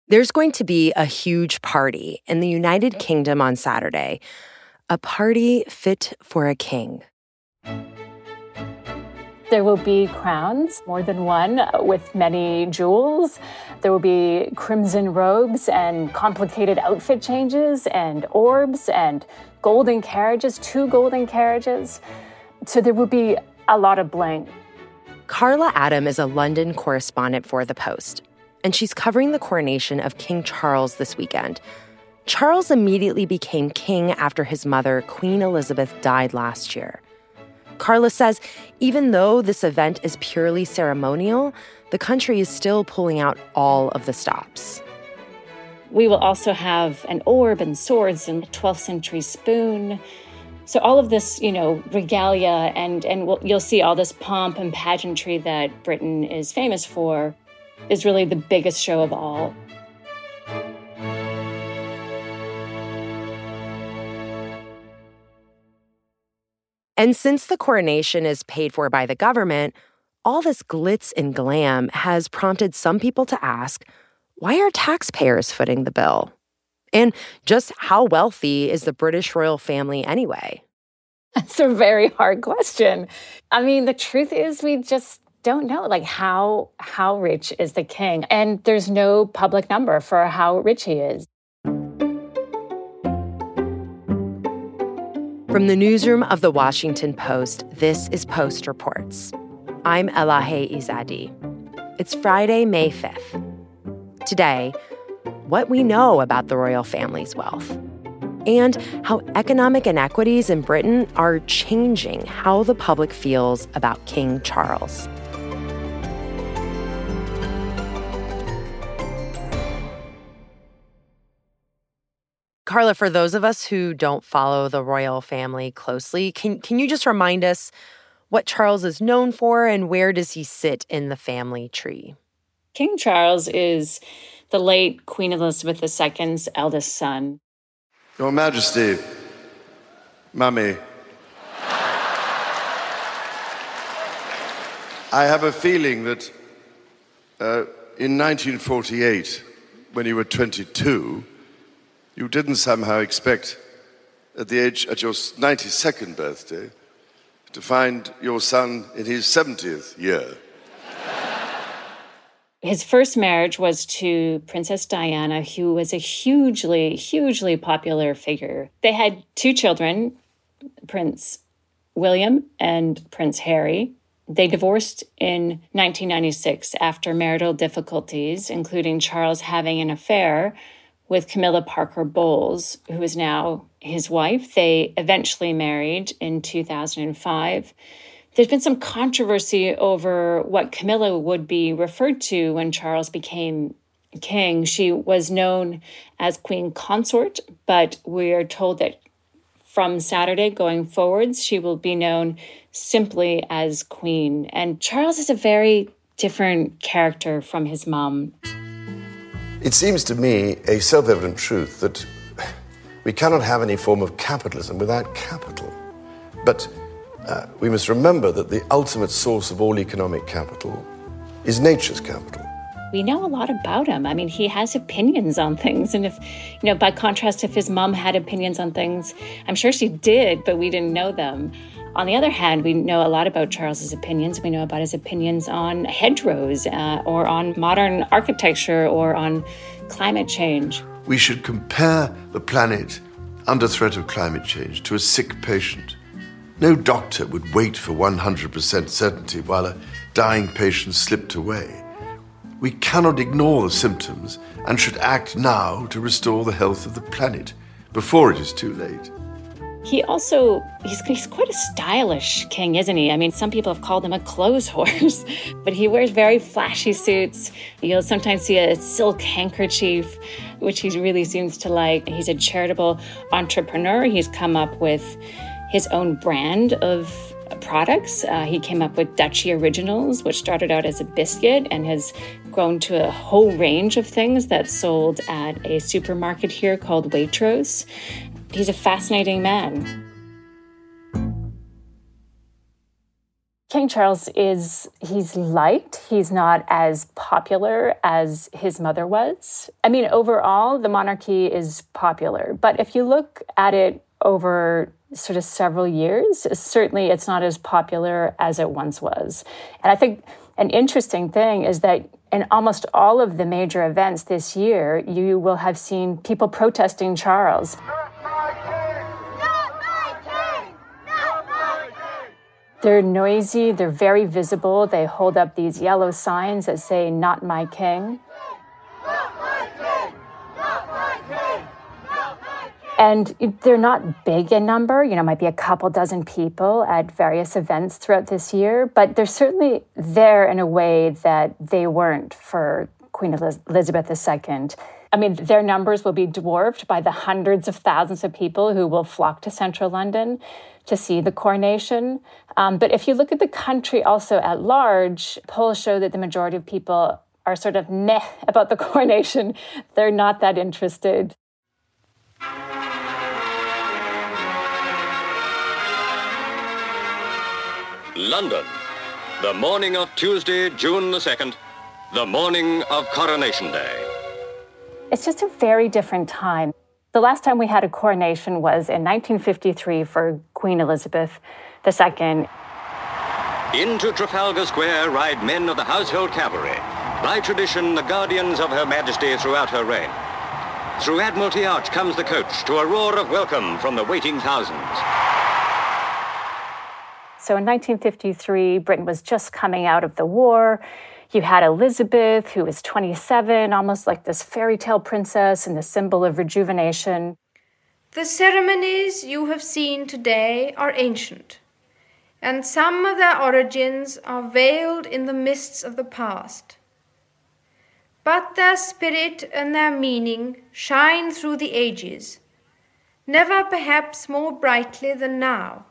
There's going to be a huge party in the United Kingdom on Saturday, a party fit for a king. There will be crowns, more than one, with many jewels. There will be crimson robes and complicated outfit changes and orbs and golden carriages, 2 golden carriages. So there will be a lot of bling. Carla Adam is a London correspondent for The Post, and she's covering the coronation of King Charles this weekend. Charles immediately became king after his mother, Queen Elizabeth, died last year. Carla says even though this event is purely ceremonial, the country is still pulling out all of the stops. We will also have an orb and swords and a 12th century spoon. So all of this, regalia, and you'll see all this pomp and pageantry that Britain is famous for is really the biggest show of all. And since the coronation is paid for by the government, all this glitz and glam has prompted some people to ask, why are taxpayers footing the bill? And just how wealthy is the British royal family anyway? That's a very hard question. I mean, the truth is we just don't know, how rich is the king? And there's no public number for how rich he is. From the newsroom of The Washington Post, this is Post Reports. I'm Elahe Izadi. It's Friday, May 5th. Today, what we know about the royal family's wealth and how economic inequities in Britain are changing how the public feels about King Charles. Carla, for those of us who don't follow the royal family closely, can you just remind us what Charles is known for and where does he sit in the family tree? King Charles is the late Queen Elizabeth II's eldest son. Your Majesty, Mummy, I have a feeling that in 1948, when you were 22, you didn't somehow expect at your 92nd birthday to find your son in his 70th year. His first marriage was to Princess Diana, who was a hugely, hugely popular figure. They had 2 children, Prince William and Prince Harry. They divorced in 1996 after marital difficulties, including Charles having an affair with Camilla Parker Bowles, who is now his wife. They eventually married in 2005. There's been some controversy over what Camilla would be referred to when Charles became king. She was known as Queen Consort, but we are told that from Saturday going forwards, she will be known simply as Queen. And Charles is a very different character from his mom. It seems to me a self-evident truth that we cannot have any form of capitalism without capital. But we must remember that the ultimate source of all economic capital is nature's capital. We know a lot about him. I mean, he has opinions on things. And if, by contrast, if his mom had opinions on things, I'm sure she did, but we didn't know them. On the other hand, we know a lot about Charles's opinions. We know about his opinions on hedgerows or on modern architecture or on climate change. We should compare the planet under threat of climate change to a sick patient. No doctor would wait for 100% certainty while a dying patient slipped away. We cannot ignore the symptoms and should act now to restore the health of the planet before it is too late. He's quite a stylish king, isn't he? I mean, some people have called him a clothes horse, but he wears very flashy suits. You'll sometimes see a silk handkerchief, which he really seems to like. He's a charitable entrepreneur. He's come up with his own brand of products. He came up with Duchy Originals, which started out as a biscuit and has grown to a whole range of things that's sold at a supermarket here called Waitrose. He's a fascinating man. King Charles he's liked. He's not as popular as his mother was. I mean, overall, the monarchy is popular. But if you look at it over sort of several years, certainly it's not as popular as it once was. And I think an interesting thing is that in almost all of the major events this year, you will have seen people protesting Charles. They're noisy, they're very visible. They hold up these yellow signs that say, "Not my king." Not my king! Not my king! Not my king! And they're not big in number, might be a couple dozen people at various events throughout this year, but they're certainly there in a way that they weren't for Queen Elizabeth II. I mean, their numbers will be dwarfed by the hundreds of thousands of people who will flock to central London to see the coronation. But if you look at the country also at large, polls show that the majority of people are sort of meh about the coronation. They're not that interested. London, the morning of Tuesday, June the 2nd, the morning of Coronation Day. It's just a very different time. The last time we had a coronation was in 1953 for Queen Elizabeth II. Into Trafalgar Square ride men of the Household Cavalry, by tradition the guardians of Her Majesty throughout her reign. Through Admiralty Arch comes the coach to a roar of welcome from the waiting thousands. So in 1953, Britain was just coming out of the war. You had Elizabeth, who was 27, almost like this fairy tale princess and the symbol of rejuvenation. The ceremonies you have seen today are ancient, and some of their origins are veiled in the mists of the past. But their spirit and their meaning shine through the ages, never perhaps more brightly than now.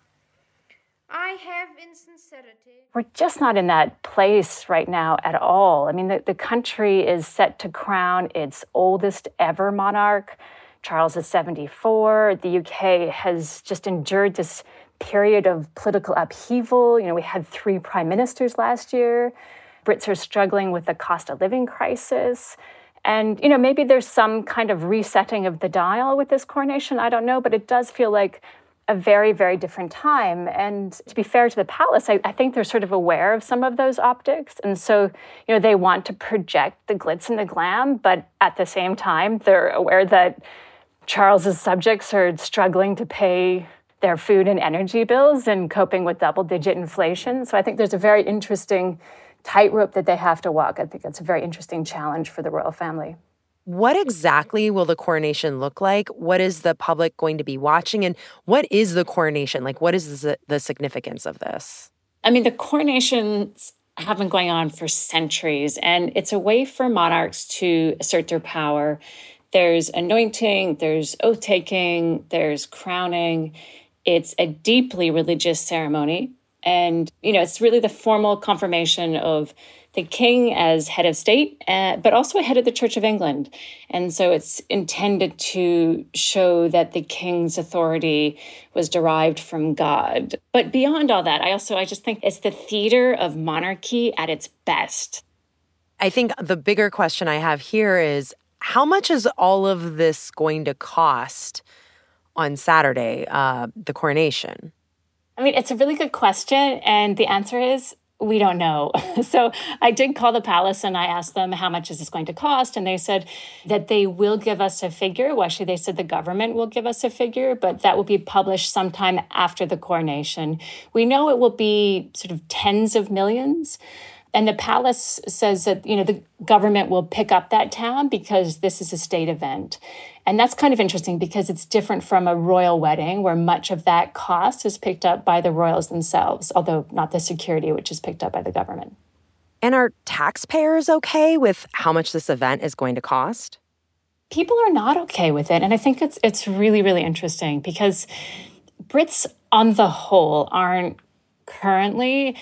I have in sincerity... We're just not in that place right now at all. I mean, the country is set to crown its oldest ever monarch. Charles is 74. The UK has just endured this period of political upheaval. We had 3 prime ministers last year. Brits are struggling with the cost of living crisis. And, maybe there's some kind of resetting of the dial with this coronation. I don't know, but it does feel like a very, very different time. And to be fair to the palace, I think they're sort of aware of some of those optics. And so, they want to project the glitz and the glam, but at the same time, they're aware that Charles's subjects are struggling to pay their food and energy bills and coping with double-digit inflation. So I think there's a very interesting tightrope that they have to walk. I think that's a very interesting challenge for the royal family. What exactly will the coronation look like? What is the public going to be watching? And what is the coronation? Like, what is the significance of this? I mean, the coronations have been going on for centuries, and it's a way for monarchs to assert their power. There's anointing, there's oath-taking, there's crowning. It's a deeply religious ceremony. And, it's really the formal confirmation of the king as head of state, but also head of the Church of England. And so it's intended to show that the king's authority was derived from God. But beyond all that, I just think it's the theater of monarchy at its best. I think the bigger question I have here is, how much is all of this going to cost on Saturday, the coronation? I mean, it's a really good question. And the answer is, we don't know. So I did call the palace and I asked them, how much is this going to cost? And they said that they will give us a figure. Well, actually, they said the government will give us a figure, but that will be published sometime after the coronation. We know it will be sort of tens of millions. And the palace says that, the government will pick up that tab because this is a state event. And that's kind of interesting because it's different from a royal wedding where much of that cost is picked up by the royals themselves, although not the security, which is picked up by the government. And are taxpayers okay with how much this event is going to cost? People are not okay with it. And I think it's really, really interesting because Brits on the whole aren't currently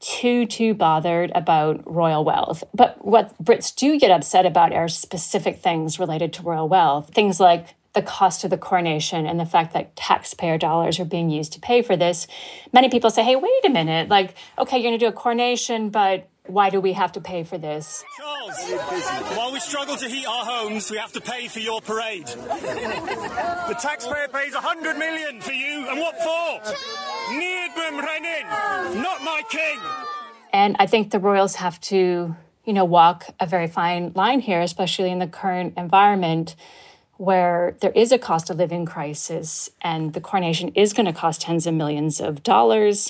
too bothered about royal wealth. But what Brits do get upset about are specific things related to royal wealth. Things like the cost of the coronation and the fact that taxpayer dollars are being used to pay for this, many people say, hey, wait a minute, like, okay, you're going to do a coronation, but why do we have to pay for this? Charles, while we struggle to heat our homes, we have to pay for your parade. The taxpayer pays 100 million for you, and what for? Niedmund Renin, not my king. And I think the royals have to, walk a very fine line here, especially in the current environment where there is a cost of living crisis and the coronation is going to cost tens of millions of dollars.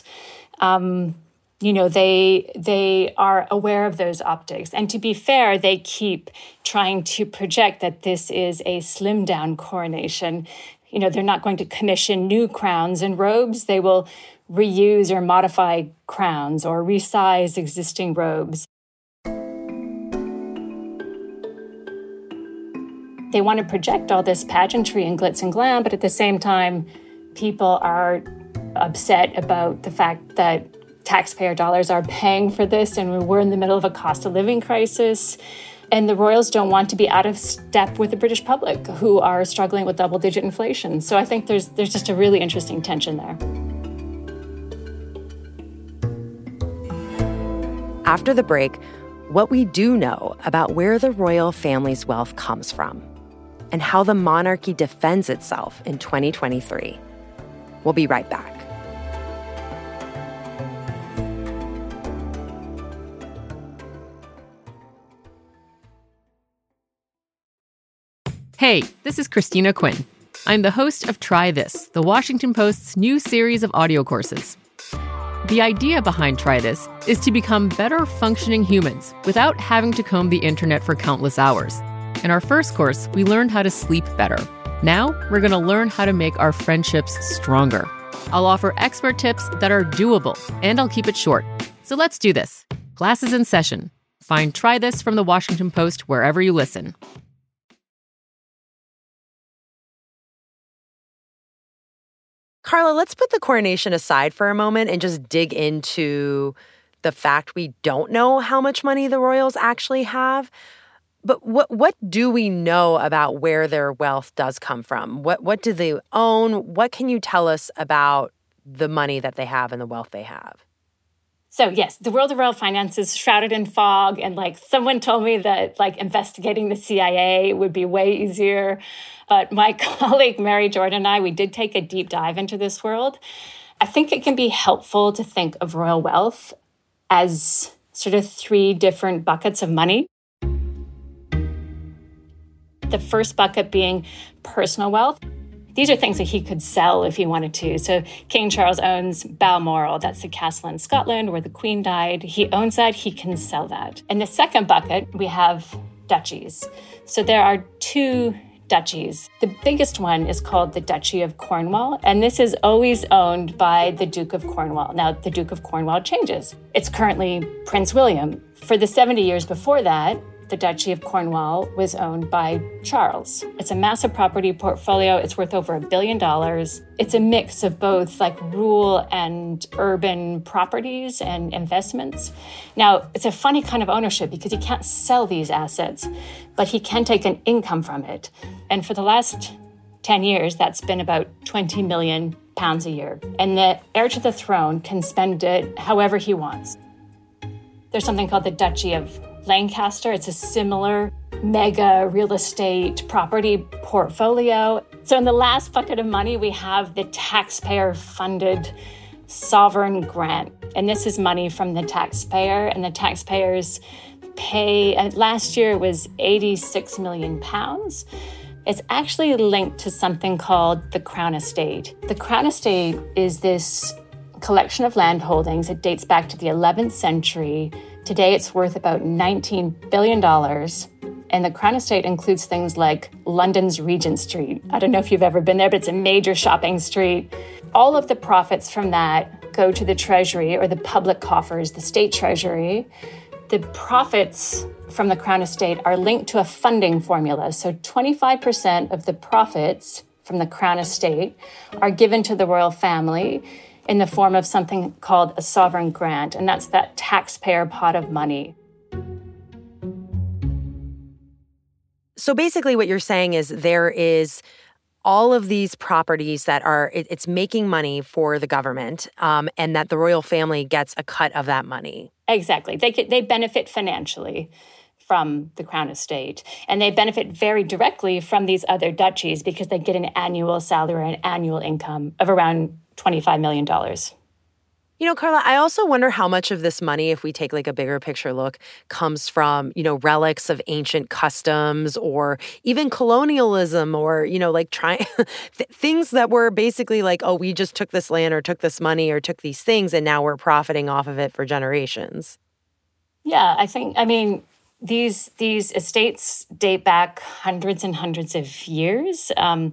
They are aware of those optics. And to be fair, they keep trying to project that this is a slimmed down coronation. They're not going to commission new crowns and robes. They will reuse or modify crowns or resize existing robes. They want to project all this pageantry and glitz and glam, but at the same time, people are upset about the fact that taxpayer dollars are paying for this, and we're in the middle of a cost of living crisis. And the royals don't want to be out of step with the British public, who are struggling with double-digit inflation. So I think there's just a really interesting tension there. After the break, what we do know about where the royal family's wealth comes from and how the monarchy defends itself in 2023. We'll be right back. Hey, this is Christina Quinn. I'm the host of Try This, the Washington Post's new series of audio courses. The idea behind Try This is to become better functioning humans without having to comb the internet for countless hours. In our first course, we learned how to sleep better. Now, we're going to learn how to make our friendships stronger. I'll offer expert tips that are doable, and I'll keep it short. So let's do this. Class is in session. Find Try This from the Washington Post wherever you listen. Carla, let's put the coronation aside for a moment and just dig into the fact we don't know how much money the royals actually have. But what do we know about where their wealth does come from? What do they own? What can you tell us about the money that they have and the wealth they have? So yes, the world of royal finance is shrouded in fog. And someone told me that investigating the CIA would be way easier. But my colleague, Mary Jordan, and I, we did take a deep dive into this world. I think it can be helpful to think of royal wealth as sort of three different buckets of money. The first bucket being personal wealth. These are things that he could sell if he wanted to. So King Charles owns Balmoral. That's the castle in Scotland where the Queen died. He owns that. He can sell that. In the second bucket, we have duchies. So there are two duchies. The biggest one is called the Duchy of Cornwall, and this is always owned by the Duke of Cornwall. Now, the Duke of Cornwall changes. It's currently Prince William. For the 70 years before that, the Duchy of Cornwall was owned by Charles. It's a massive property portfolio. It's worth over $1 billion. It's a mix of both rural and urban properties and investments. Now, it's a funny kind of ownership because he can't sell these assets, but he can take an income from it. And for the last 10 years, that's been about £20 million a year. And the heir to the throne can spend it however he wants. There's something called the Duchy of Lancaster. It's a similar mega real estate property portfolio. So in the last bucket of money, we have the taxpayer-funded sovereign grant. And this is money from the taxpayer, and the taxpayers pay, last year it was £86 million. It's actually linked to something called the Crown Estate. The Crown Estate is this collection of land holdings. It dates back to the 11th century. Today, it's worth about $19 billion. And the Crown Estate includes things like London's Regent Street. I don't know if you've ever been there, but it's a major shopping street. All of the profits from that go to the Treasury or the public coffers, the state treasury. The profits from the Crown Estate are linked to a funding formula. So 25% of the profits from the Crown Estate are given to the royal family in the form of something called a sovereign grant, and that's that taxpayer pot of money. So basically what you're saying is there is all of these properties that are, it's making money for the government, and that the royal family gets a cut of that money. Exactly. They benefit financially from the Crown Estate, and they benefit very directly from these other duchies because they get an annual salary and annual income of around $25 million. You know, Carla, I also wonder how much of this money, if we take like a bigger picture look, comes from, you know, relics of ancient customs or even colonialism or, you know, like things that were basically like, oh, we just took this land or took this money or took these things and now we're profiting off of it for generations. Yeah, these estates date back hundreds and hundreds of years.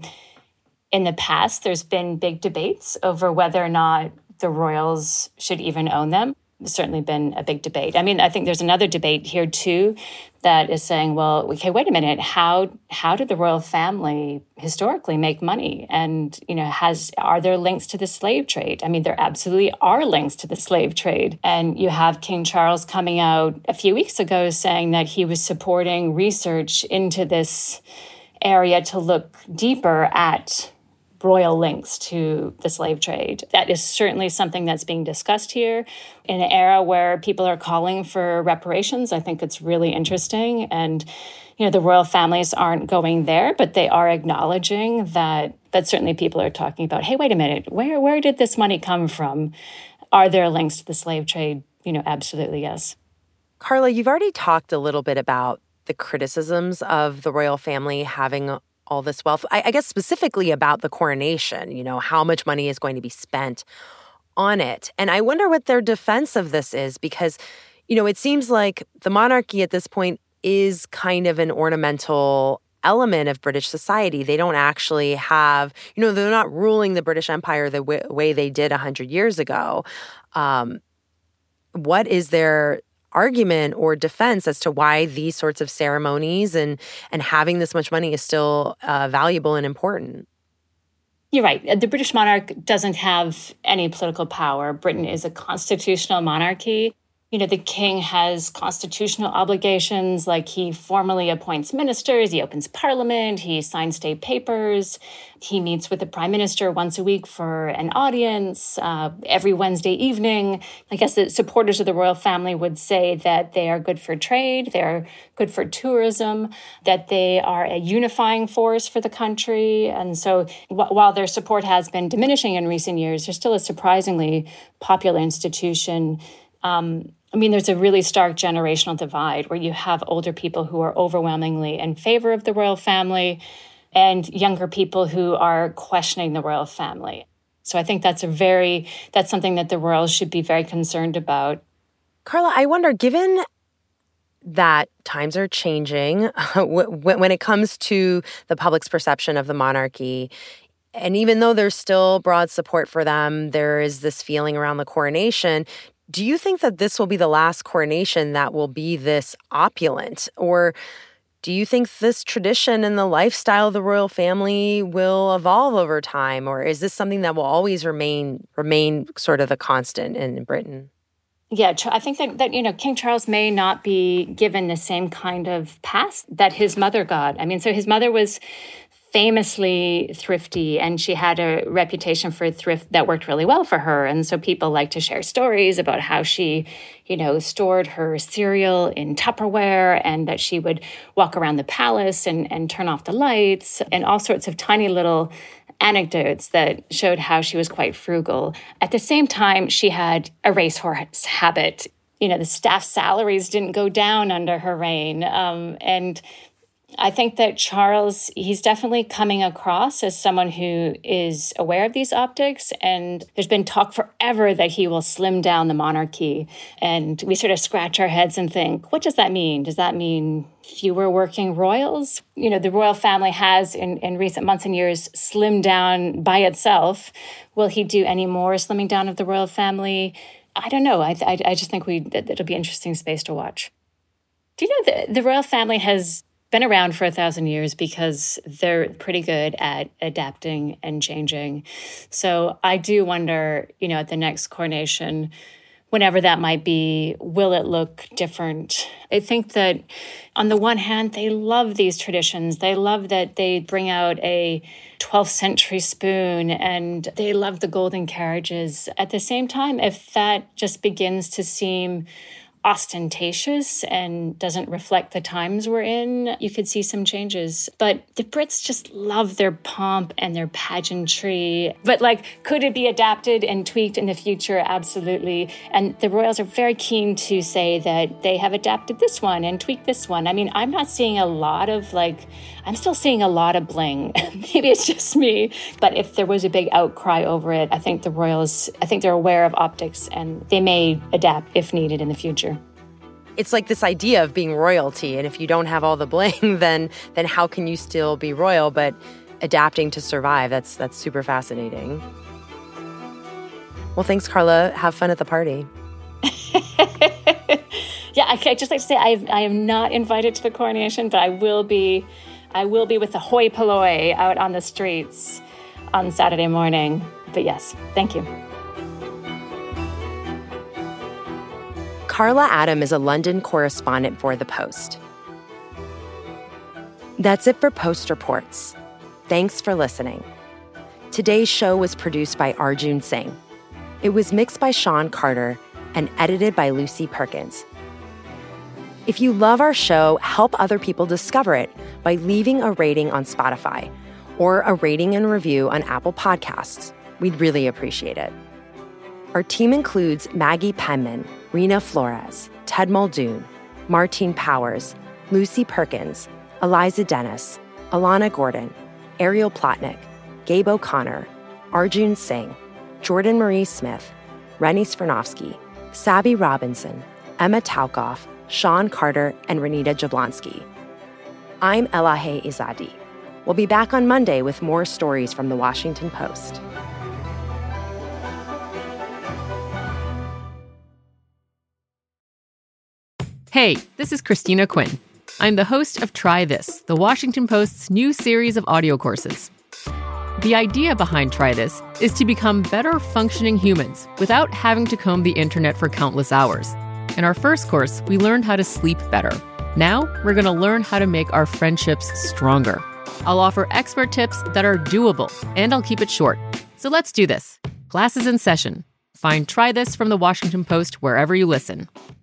In the past, there's been big debates over whether or not the royals should even own them. There's certainly been a big debate. I think there's another debate here too that is saying, well, okay, wait a minute, how did the royal family historically make money? And, you know, are there links to the slave trade? There absolutely are links to the slave trade. And you have King Charles coming out a few weeks ago saying that he was supporting research into this area to look deeper at royal links to the slave trade. That is certainly something that's being discussed here. In an era where people are calling for reparations, I think it's really interesting. And, you know, the royal families aren't going there, but they are acknowledging that certainly people are talking about, hey, wait a minute, where did this money come from? Are there links to the slave trade? You know, absolutely, yes. Carla, you've already talked a little bit about the criticisms of the royal family having all this wealth. I guess specifically about the coronation, you know, how much money is going to be spent on it. And I wonder what their defense of this is because, you know, it seems like the monarchy at this point is kind of an ornamental element of British society. They don't actually have, you know, they're not ruling the British Empire the way they did 100 years ago. What is their argument or defense as to why these sorts of ceremonies and having this much money is still valuable and important? You're right. The British monarch doesn't have any political power. Britain is a constitutional monarchy. You know, the king has constitutional obligations, like he formally appoints ministers, he opens parliament, he signs state papers, he meets with the prime minister once a week for an audience every Wednesday evening. I guess the supporters of the royal family would say that they are good for trade, they're good for tourism, that they are a unifying force for the country. And so while their support has been diminishing in recent years, they're still a surprisingly popular institution. There's a really stark generational divide where you have older people who are overwhelmingly in favor of the royal family and younger people who are questioning the royal family. So I think that's something that the royals should be very concerned about. Carla, I wonder, given that times are changing when it comes to the public's perception of the monarchy, and even though there's still broad support for them, there is this feeling around the coronation. Do you think that this will be the last coronation that will be this opulent? Or do you think this tradition and the lifestyle of the royal family will evolve over time? Or is this something that will always remain sort of the constant in Britain? Yeah, I think that King Charles may not be given the same kind of pass that his mother got. So his mother was famously thrifty, and she had a reputation for thrift that worked really well for her. And so people like to share stories about how she, stored her cereal in Tupperware, and that she would walk around the palace and turn off the lights, and all sorts of tiny little anecdotes that showed how she was quite frugal. At the same time, she had a racehorse habit. The staff salaries didn't go down under her reign. And I think that Charles, he's definitely coming across as someone who is aware of these optics. And there's been talk forever that he will slim down the monarchy. And we sort of scratch our heads and think, what does that mean? Does that mean fewer working royals? The royal family has in recent months and years slimmed down by itself. Will he do any more slimming down of the royal family? I don't know. I just think it'll be an interesting space to watch. Do you know the royal family has been around for 1,000 years because they're pretty good at adapting and changing. So I do wonder, at the next coronation, whenever that might be, will it look different? I think that on the one hand, they love these traditions. They love that they bring out a 12th century spoon and they love the golden carriages. At the same time, if that just begins to seem ostentatious and doesn't reflect the times we're in, you could see some changes. But the Brits just love their pomp and their pageantry. But could it be adapted and tweaked in the future? Absolutely. And the royals are very keen to say that they have adapted this one and tweaked this one. I mean, I'm not seeing a lot of I'm still seeing a lot of bling. Maybe it's just me. But if there was a big outcry over it, I think the royals, they're aware of optics and they may adapt if needed in the future. It's like this idea of being royalty, and if you don't have all the bling, then how can you still be royal? But adapting to survive, that's super fascinating. Well, thanks, Carla. Have fun at the party. Yeah, I'd just like to say I am not invited to the coronation, but I will be with the hoi polloi out on the streets on Saturday morning. But yes, thank you. Carla Adam is a London correspondent for The Post. That's it for Post Reports. Thanks for listening. Today's show was produced by Arjun Singh. It was mixed by Sean Carter and edited by Lucy Perkins. If you love our show, help other people discover it by leaving a rating on Spotify or a rating and review on Apple Podcasts. We'd really appreciate it. Our team includes Maggie Penman, Rena Flores, Ted Muldoon, Martine Powers, Lucy Perkins, Eliza Dennis, Alana Gordon, Ariel Plotnick, Gabe O'Connor, Arjun Singh, Jordan Marie Smith, Rennie Svirnovsky, Sabby Robinson, Emma Talkoff, Sean Carter, and Renita Jablonski. I'm Elahe Izadi. We'll be back on Monday with more stories from The Washington Post. Hey, this is Christina Quinn. I'm the host of Try This, The Washington Post's new series of audio courses. The idea behind Try This is to become better functioning humans without having to comb the internet for countless hours. In our first course, we learned how to sleep better. Now, we're going to learn how to make our friendships stronger. I'll offer expert tips that are doable, and I'll keep it short. So let's do this. Class is in session. Find Try This from The Washington Post wherever you listen.